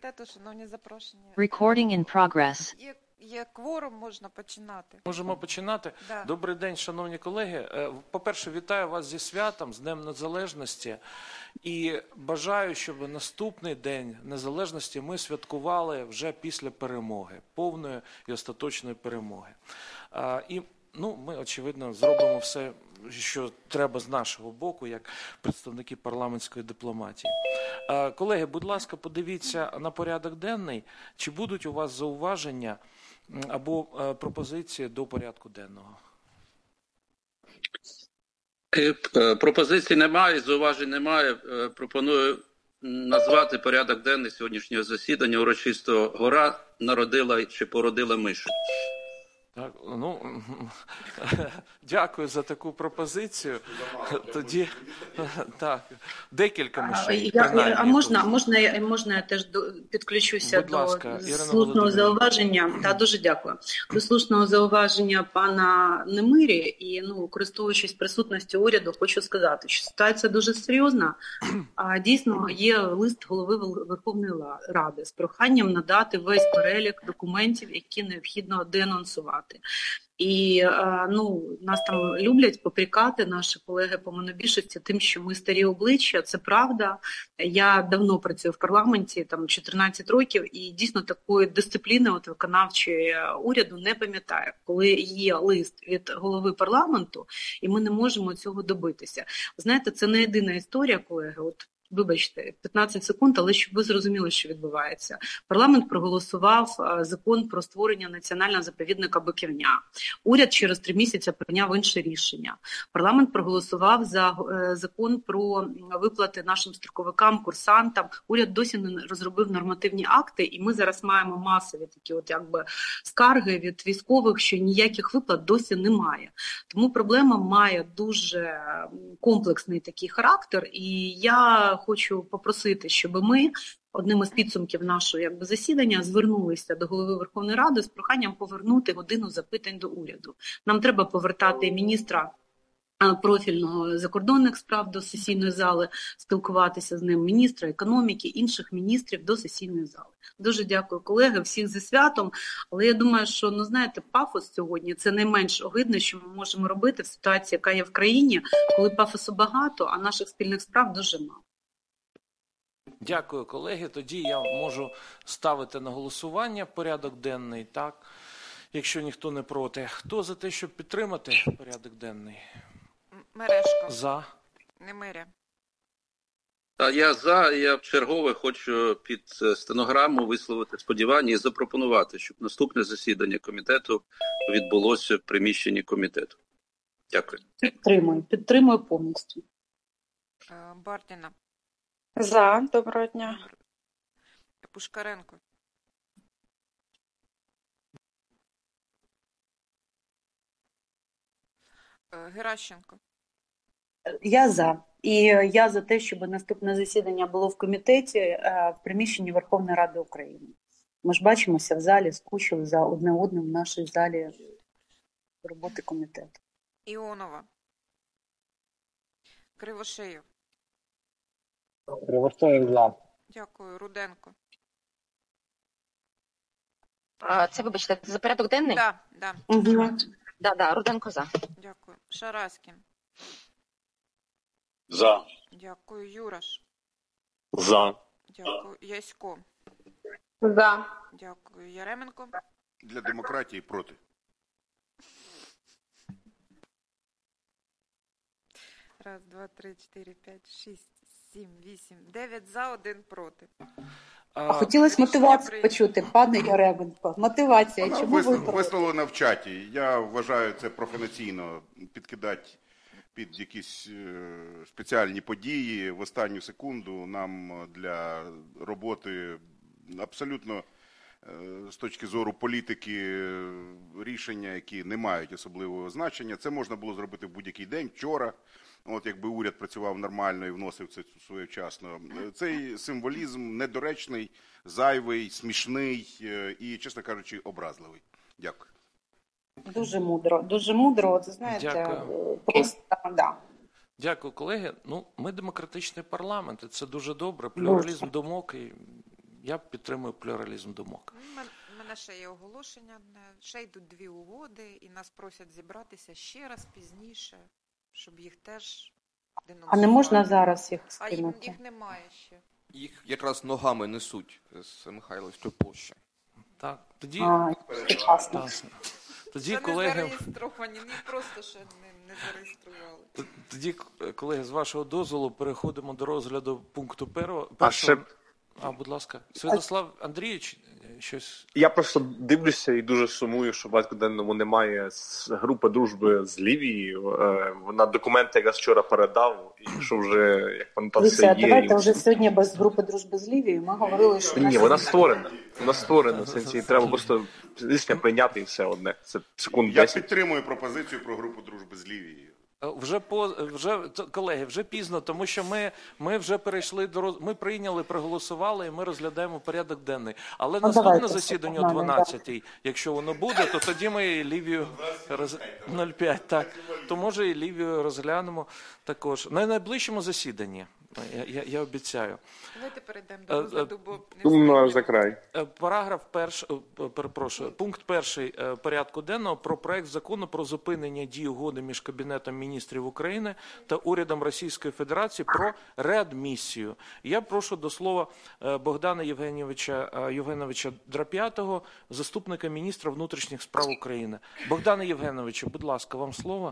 комітету, шановні запрошені. Recording in progress. Є кворум, можна починати. Можемо починати. Да. Добрий день, шановні колеги. По-перше, вітаю вас зі святом, з Днем Незалежності. І бажаю, щоб наступний День Незалежності ми святкували вже після перемоги, повної і остаточної перемоги. І ми, очевидно, зробимо все, що треба з нашого боку, як представники парламентської дипломатії. Колеги, будь ласка, подивіться на порядок денний. Чи будуть у вас зауваження або пропозиції до порядку денного? Пропозицій немає, зауважень немає. Пропоную назвати порядок денний сьогоднішнього засідання урочисто «Гора народила чи породила мишу». Так, дякую за таку пропозицію. Тоді так, декілька мишей. Можна я теж підключуся до слушного зауваження. Та дуже дякую. До слушного зауваження пана Немирі і користуючись присутністю уряду, хочу сказати, що ситуація дуже серйозна. Дійсно є лист голови Верховної Ради з проханням надати весь перелік документів, які необхідно денонсувати. І нас там люблять попрекати наші колеги по монобільшості тим, що ми старі обличчя. Це правда. Я давно працюю в парламенті, 14 років, і дійсно такої дисципліни виконавчої уряду не пам'ятаю, коли є лист від голови парламенту, і ми не можемо цього добитися. Знаєте, це не єдина історія, колеги. Вибачте, 15 секунд, але щоб ви зрозуміли, що відбувається. Парламент проголосував закон про створення національного заповідника Биківня. Уряд через 3 місяці прийняв інше рішення. Парламент проголосував за закон про виплати нашим строковикам, курсантам. Уряд досі не розробив нормативні акти, і ми зараз маємо масові такі скарги від військових, що ніяких виплат досі немає. Тому проблема має дуже комплексний такий характер, і я хочу попросити, щоб ми одним із підсумків нашого засідання звернулися до голови Верховної Ради з проханням повернути годину запитань до уряду. Нам треба повертати міністра профільного закордонних справ до сесійної зали, спілкуватися з ним, міністра економіки, інших міністрів до сесійної зали. Дуже дякую, колеги, всіх зі святом. Але я думаю, що, пафос сьогодні – це найменш огидне, що ми можемо робити в ситуації, яка є в країні, коли пафосу багато, а наших спільних справ дуже мало. Дякую, колеги. Тоді я можу ставити на голосування порядок денний, так? Якщо ніхто не проти. Хто за те, щоб підтримати порядок денний? Мережко. За. Немиря. Я за, я вчергове хочу під стенограму висловити сподівання і запропонувати, щоб наступне засідання комітету відбулося в приміщенні комітету. Дякую. Підтримую повністю. Бардіна. За. Доброго дня. Пушкаренко. Геращенко. Я за. І я за те, щоб наступне засідання було в комітеті в приміщенні Верховної Ради України. Ми ж бачимося в залі, скучили за одне одним в нашій залі роботи комітету. Іонова. Кривошеєв. Кривошеєв за. Дякую. Руденко. Це, вибачте, за порядок денний? Так. Да. Угу. Да, Руденко за. Дякую. Шараськін. За. Дякую. Юраш. За. Дякую. Ясько. За. Дякую. Яременко. Для демократії проти. Раз, два, три, 4, 5, 6, 7, 8, 9 за, 1 проти. Хотілося мотивацію почути, пане Яременко. Мотивація. Чому ви проти? Висловлена в чаті. Я вважаю це профанаційно підкидати під якісь спеціальні події в останню секунду. Нам для роботи абсолютно з точки зору політики рішення, які не мають особливого значення. Це можна було зробити в будь-який день, вчора. Якби уряд працював нормально і вносив це своєчасно. Цей символізм недоречний, зайвий, смішний і, чесно кажучи, образливий. Дякую. Дуже мудро. Це, знаєте, Дякую. Просто, да. Дякую, колеги. Ми демократичний парламент, і це дуже добре. Плюралізм думок, і Я підтримую плюралізм думок. У мене ще є оголошення, ще йдуть 2 угоди, і нас просять зібратися ще раз пізніше, щоб їх теж денонсувати. А не можна зараз їх А скинути? їх немає ще. Їх якраз ногами несуть з Михайлівської площі. Так, тоді, Прекрасно. тоді Ще колеги, не зареєстровані, просто ще не зареєстрували. тоді, колеги, з вашого дозволу переходимо до розгляду пункту першого. Будь ласка. Святослав Андрійович, щось? Я просто дивлюся і дуже сумую, що в порядку денному немає групи дружби з Лівією. Вона документи якраз вчора передав, і що вже, як фантазія є. Давайте вже сьогодні без групи дружби з Лівією. Ми говорили, що... Ні, вона створена. Вона створена. В сенсі, треба просто рішення прийняти і все одне. Це секунд 10. Я підтримую пропозицію про групу дружби з Лівією. Колеги, вже пізно, тому що ми вже перейшли ми прийняли, проголосували, і ми розглядаємо порядок денний. Але наступне засідання о 12-й, якщо воно буде, то тоді ми Лівію 05, так. То може і Лівію розглянемо також. На найближчому засіданні, я обіцяю. Давайте перейдемо до розгляду, бо Думаю, за край. Пункт 1 порядку денного про проект закону про зупинення дії угоди між Кабінетом міністрів України та урядом Російської Федерації про реадмісію. Я прошу до слова Богдана Євгеновича Драп'ятого, заступника міністра внутрішніх справ України. Богдане Євгеновичу, будь ласка, вам слово.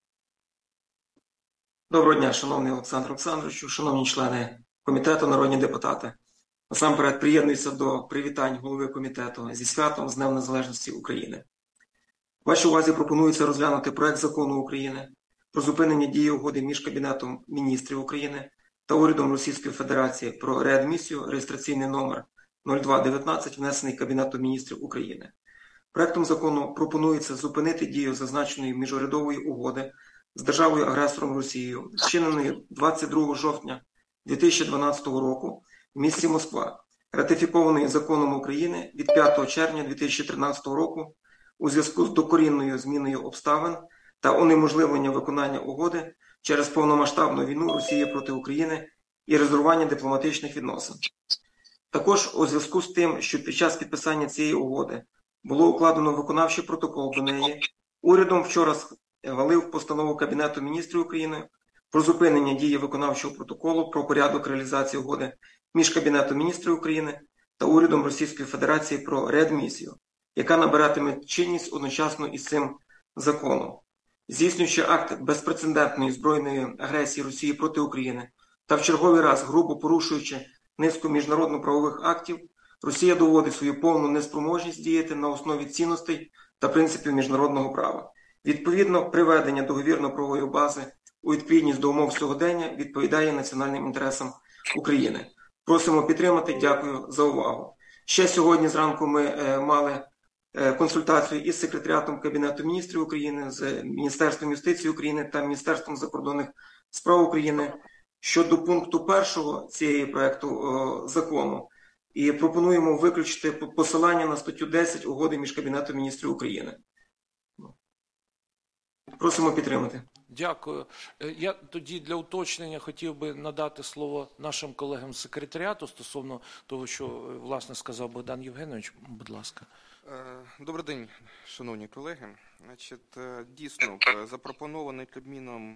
Доброго дня, шановний Олександр Олександровичу, шановні члени комітету, народні депутати. Насамперед приєднуюся до привітань голови комітету зі святом з Днем Незалежності України. Вашій увазі пропонується розглянути проект закону України про зупинення дії угоди між Кабінетом міністрів України та урядом Російської Федерації про реадмісію, реєстраційний номер 0219, внесений Кабінетом міністрів України. Проектом закону пропонується зупинити дію зазначеної міжурядової угоди з державою-агресором Росією, вчиненої 22 жовтня 2012 року в місті Москва, ратифікованої законом України від 5 червня 2013 року у зв'язку з докорінною зміною обставин та унеможливлення виконання угоди через повномасштабну війну Росії проти України і розірвання дипломатичних відносин. Також у зв'язку з тим, що під час підписання цієї угоди було укладено виконавчий протокол до неї, урядом вчора схвалив постанову Кабінету міністрів України про зупинення дії виконавчого протоколу про порядок реалізації угоди між Кабінетом міністрів України та урядом Російської Федерації про реадмісію, яка набиратиме чинність одночасно із цим законом. Здійснюючи акт безпрецедентної збройної агресії Росії проти України та в черговий раз грубо порушуючи низку міжнародно-правових актів, Росія доводить свою повну неспроможність діяти на основі цінностей та принципів міжнародного права. Відповідно, приведення договірно-правової бази у відповідність до умов сьогодення відповідає національним інтересам України. Просимо підтримати. Дякую за увагу. Ще сьогодні зранку ми мали консультацію із секретаріатом Кабінету міністрів України, з Міністерством юстиції України та Міністерством закордонних справ України щодо пункту 1 цієї проекту закону. І пропонуємо виключити посилання на статтю 10 угоди між Кабінетом міністрів України. Просимо підтримати. Дякую. Я тоді для уточнення хотів би надати слово нашим колегам з секретаріату стосовно того, що, власне, сказав Богдан Євгенович. Будь ласка. Добрий день, шановні колеги. Значить, дійсно, запропонований Кабміном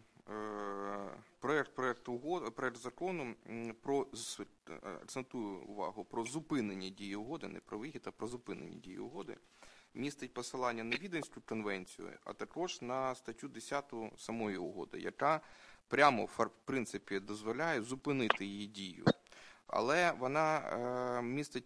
проект закону про, акцентую увагу, про зупинення дії угоди, не про вихід, а про зупинення дії угоди, містить посилання на Віденську конвенцію, а також на статтю 10 самої угоди, яка прямо, в принципі, дозволяє зупинити її дію. Але вона містить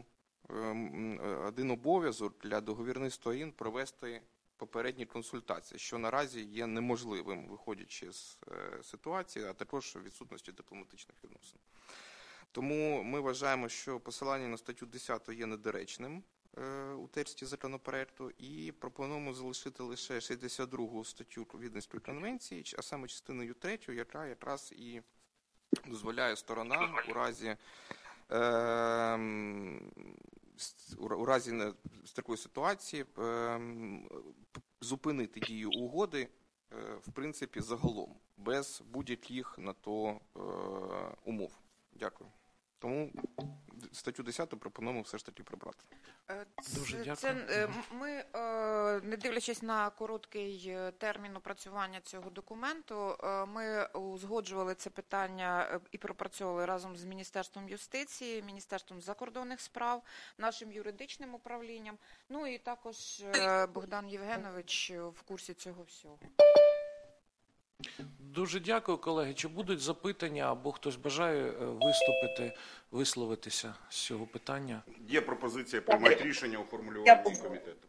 один обов'язок для договірних сторін провести попередні консультації, що наразі є неможливим, виходячи з ситуації, а також відсутності дипломатичних відносин. Тому ми вважаємо, що посилання на статтю 10 є недоречним у тексті законопроекту і пропонуємо залишити лише 62 статтю Віденської конвенції, а саме частиною 3, яка якраз і дозволяє сторонам у разі з такої ситуації зупинити дію угоди, в принципі, загалом, без будь-яких на то умов. Дякую. Тому статтю 10 пропонуємо все ж таки прибрати. Дуже дякую. Ми, не дивлячись на короткий термін опрацювання цього документу, ми узгоджували це питання і пропрацьовували разом з Міністерством юстиції, Міністерством закордонних справ, нашим юридичним управлінням, ну і також Богдан Євгенович в курсі цього всього. Дуже дякую, колеги. Чи будуть запитання або хтось бажає виступити, висловитися з цього питання? Є пропозиція приймати рішення у формулюванні комітету.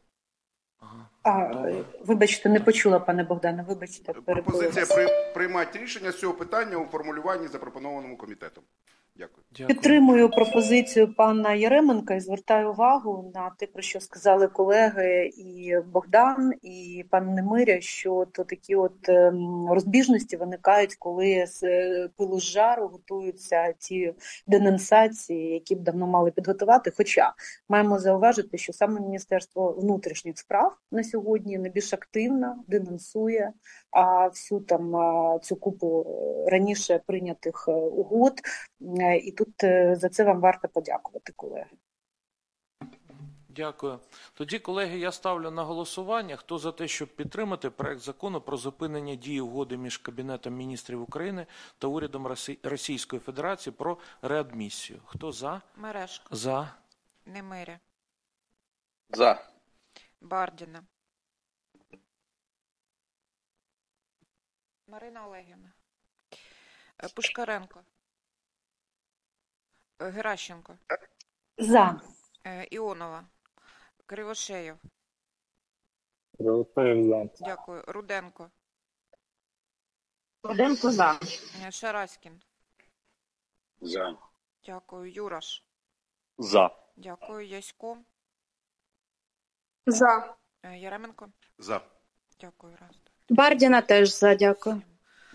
Вибачте, не почула, пане Богдане, вибачте. Пропозиція приймати рішення з цього питання у формулюванні, запропонованому комітетом. Дякую. Підтримую пропозицію пана Яременка і звертаю увагу на те, про що сказали колеги і Богдан, і пан Немиря, що то такі от розбіжності виникають, коли з пилу з жару готуються ті денонсації, які б давно мали підготувати. Хоча маємо зауважити, що саме Міністерство внутрішніх справ на сьогодні найбільш активно денонсує всю там цю купу раніше прийнятих угод. І тут за це вам варто подякувати, колеги. Дякую. Тоді, колеги, я ставлю на голосування. Хто за те, щоб підтримати проект закону про зупинення дії угоди між Кабінетом міністрів України та урядом Російської Федерації про реадмісію? Хто за? Мережко. За. Немиря. За. Бардіна. Марина Олегівна. Пушкаренко. Геращенко. За. Іонова. Кривошеєв. Кривошеєв за. Дякую. Руденко. Руденко за. Шараськін. За. Дякую. Юраш. За. Дякую. Ясько. За. Яременко. За. Дякую. Раз. Бардіна теж за, дякую.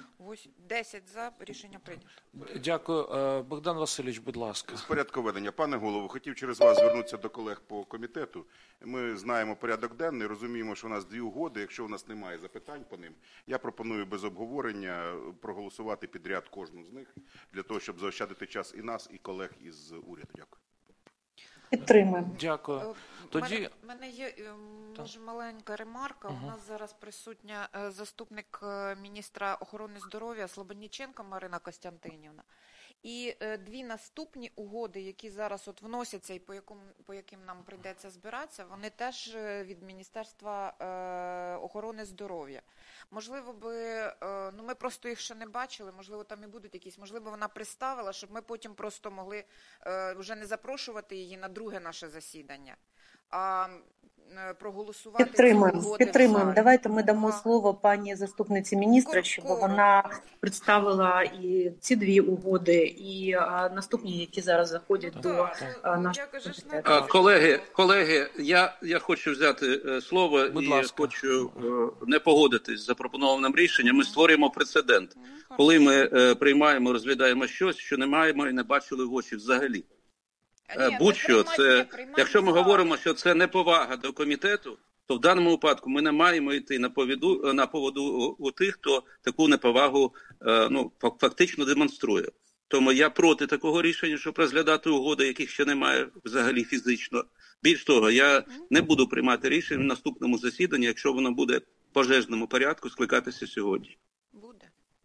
10 за. Рішення прийнято. Дякую. Богдан Васильович, будь ласка. З порядку ведення. Пане голово, хотів через вас звернутися до колег по комітету. Ми знаємо порядок денний, розуміємо, що у нас 2 угоди. Якщо у нас немає запитань по ним, я пропоную без обговорення проголосувати підряд кожну з них, для того, щоб заощадити час і нас, і колег із уряду. Дякую. Підтримуємо. Дякую. Тоді... У мене є, може, маленька ремарка. У нас зараз присутня заступник міністра охорони здоров'я Слободніченко Марина Костянтинівна. І 2 наступні угоди, які зараз от вносяться і по яким нам прийдеться збиратися, вони теж від Міністерства охорони здоров'я. Можливо ми просто їх ще не бачили, можливо там і будуть якісь, можливо вона представила, щоб ми потім просто могли вже не запрошувати її на друге наше засідання, а проголосувати. Підтримуємо. Давайте ми дамо слово пані заступниці міністра, щоб вона представила і ці 2 угоди, і наступні, які зараз заходять до нашого комітету. Колеги, я хочу взяти слово і хочу не погодитись з запропонованим рішенням. Ми створюємо прецедент, коли ми приймаємо, розглядаємо щось, що не маємо і не бачили в очі взагалі. Будь-що, якщо ми говоримо, що це неповага до комітету, то в даному випадку ми не маємо йти на поводу у тих, хто таку неповагу фактично демонструє. Тому я проти такого рішення, щоб розглядати угоди, яких ще немає взагалі фізично. Більш того, я не буду приймати рішення в наступному засіданні, якщо воно буде в пожежному порядку скликатися сьогодні. Буде.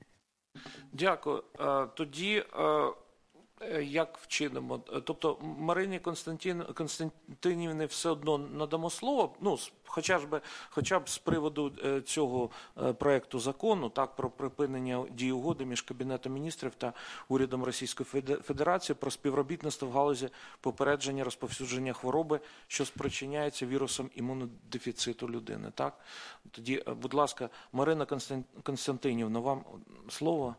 Дякую. Тоді... Як вчинимо? Тобто Марині Костянтинівні все одно надамо слово, хоча б з приводу цього проекту закону, так, про припинення дії угоди між Кабінетом міністрів та урядом Російської Федерації про співробітництво в галузі попередження розповсюдження хвороби, що спричиняється вірусом імунодефіциту людини. Так? Тоді, будь ласка, Марина Костянтинівна, вам слово.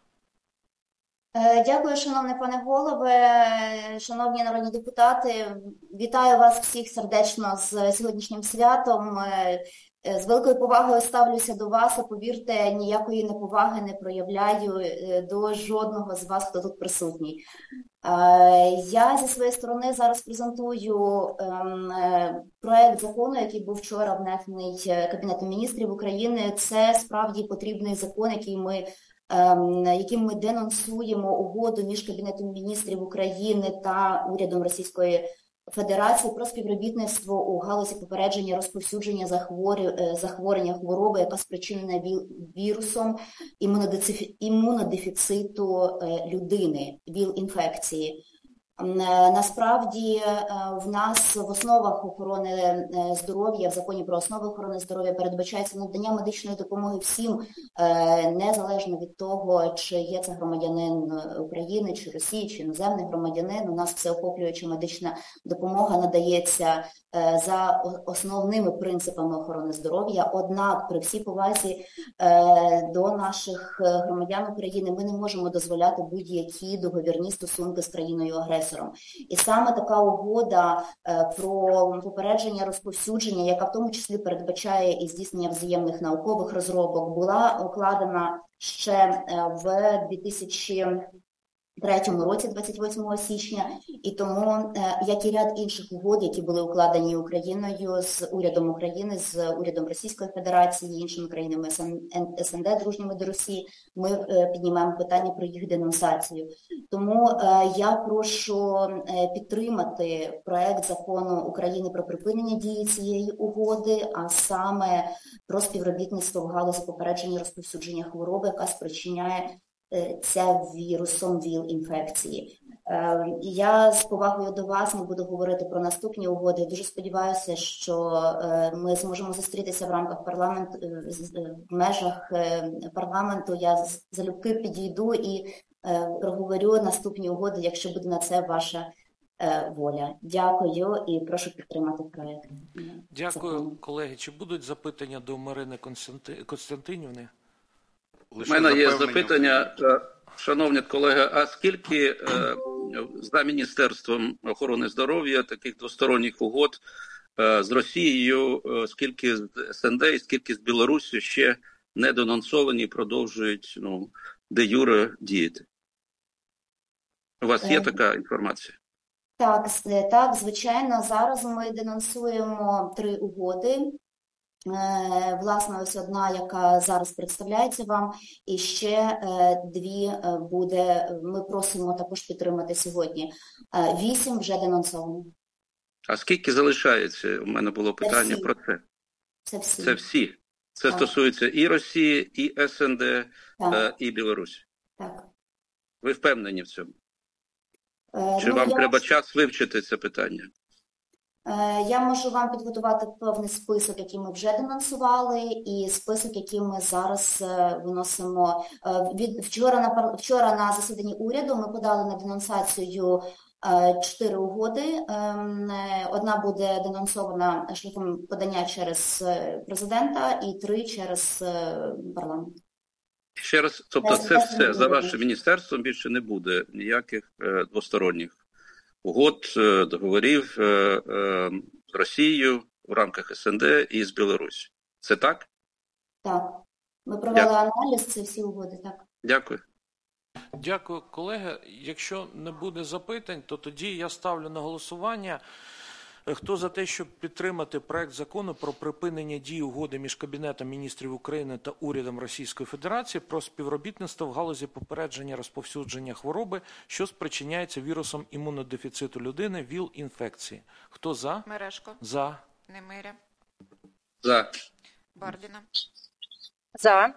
Дякую, шановний пане голове, шановні народні депутати. Вітаю вас всіх сердечно з сьогоднішнім святом. З великою повагою ставлюся до вас і, повірте, ніякої неповаги не проявляю до жодного з вас, хто тут присутній. Я зі своєї сторони зараз презентую проект закону, який був вчора внесений Кабінетом міністрів України. Це справді потрібний закон, який ми яким ми денонсуємо угоду між Кабінетом міністрів України та урядом Російської Федерації про співробітництво у галузі попередження розповсюдження захворювання хвороби, яка спричинена вірусом імунодефіциту людини, ВІЛ-інфекції. Насправді в нас в основах охорони здоров'я, в законі про основи охорони здоров'я передбачається надання медичної допомоги всім, незалежно від того, чи є це громадянин України, чи Росії, чи іноземний громадянин. У нас всеохоплююча медична допомога надається за основними принципами охорони здоров'я. Однак при всій повазі до наших громадян України ми не можемо дозволяти будь-які договірні стосунки з країною-агресором. І саме така угода про попередження розповсюдження, яка в тому числі передбачає і здійснення взаємних наукових розробок, була укладена ще в 2003 році, 28 січня, і тому, як і ряд інших угод, які були укладені Україною з урядом України, з урядом Російської Федерації і іншими країнами СНД, дружніми до Росії, ми піднімаємо питання про їх денонсацію. Тому я прошу підтримати проект закону України про припинення дії цієї угоди, а саме про співробітництво в галузі попередження розповсюдження хвороби, яка спричиняє ця вірусом ВІЛ-інфекції. Я з повагою до вас не буду говорити про наступні угоди. Дуже сподіваюся, що ми зможемо зустрітися в рамках парламенту, в межах парламенту. Я залюбки підійду і проговорю наступні угоди, якщо буде на це ваша воля. Дякую і прошу підтримати проект. Дякую, колеги. Чи будуть запитання до Марини Костянтинівни? У мене є запитання, шановні колеги, а скільки за Міністерством охорони здоров'я таких двосторонніх угод з Росією, скільки з СНД і скільки з Білоруссю ще не денонсовані і продовжують де-юре діяти? У вас є така інформація? Так, звичайно, зараз ми денонсуємо 3 угоди. Власне, ось одна, яка зараз представляється вам, і ще 2 буде, ми просимо також підтримати сьогодні. 8 вже денонсовано. А скільки залишається? У мене було питання про це. Це всі. Це всі? Це стосується і Росії, і СНД, і Білорусі? Так. Ви впевнені в цьому? Чи вам треба час вивчити це питання? Я можу вам підготувати певний список, який ми вже денонсували, і список, який ми зараз виносимо. Вчора на засіданні уряду ми подали на денонсацію 4 угоди. Одна буде денонсована шляхом подання через президента і 3 через парламент. Ще раз, тобто це все за вашим міністерством більше не буде ніяких двосторонніх угод, договорів з Росією в рамках СНД і з Білорусі. Це так? Так. Ми провели аналіз, це всі угоди, так. Дякую. Дякую, колеги. Якщо не буде запитань, то тоді я ставлю на голосування. Хто за те, щоб підтримати проект закону про припинення дії угоди між Кабінетом міністрів України та урядом Російської Федерації про співробітництво в галузі попередження розповсюдження хвороби, що спричиняється вірусом імунодефіциту людини, ВІЛ-інфекції. Хто за? Мережко. За. Немиря. За. Бардіна. За.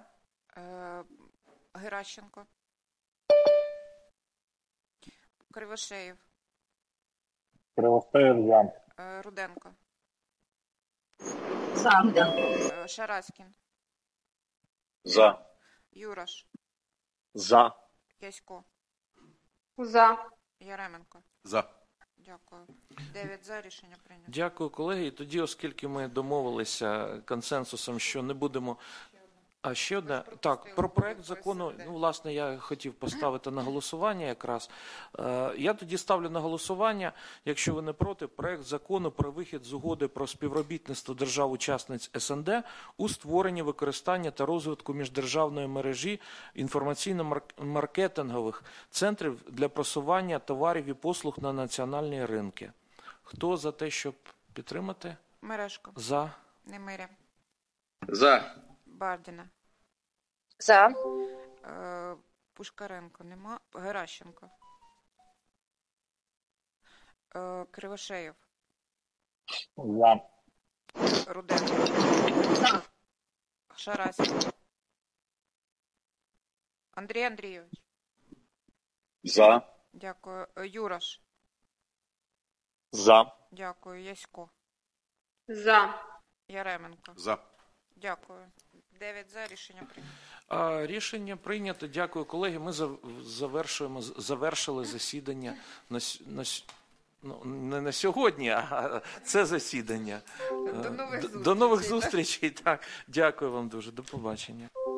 Геращенко. Кривошеєв. Кривошеєв за. Руденко. За. Шараськін. За. Юраш. За. Ясько. За. Яременко. За. Дякую. 9 за, рішення прийнято. Дякую, колеги. І тоді, оскільки ми домовилися консенсусом, що не будемо... А ще одне, так, про проект закону, власне, я хотів поставити на голосування якраз. Я тоді ставлю на голосування, якщо ви не проти, проект закону про вихід з угоди про співробітництво держав-учасниць СНД у створенні, використання та розвитку міждержавної мережі інформаційно-маркетингових центрів для просування товарів і послуг на національні ринки. Хто за те, щоб підтримати? Мережко. За. Немиря. За. Бардіна. За. Пушкаренко нема. Геращенко. Кривошеєв. За. Руденко. За. Шараськін. Андрій Андрійович. За. Дякую. Юраш. За. Дякую. Ясько. За. Яременко. За. Дякую. 9 за. Рішення прийнято. Рішення прийнято. Дякую, колеги. Ми завершили засідання не на сьогодні, а це засідання. До нових зустрічей. До нових зустрічей. Так. Дякую вам дуже. До побачення.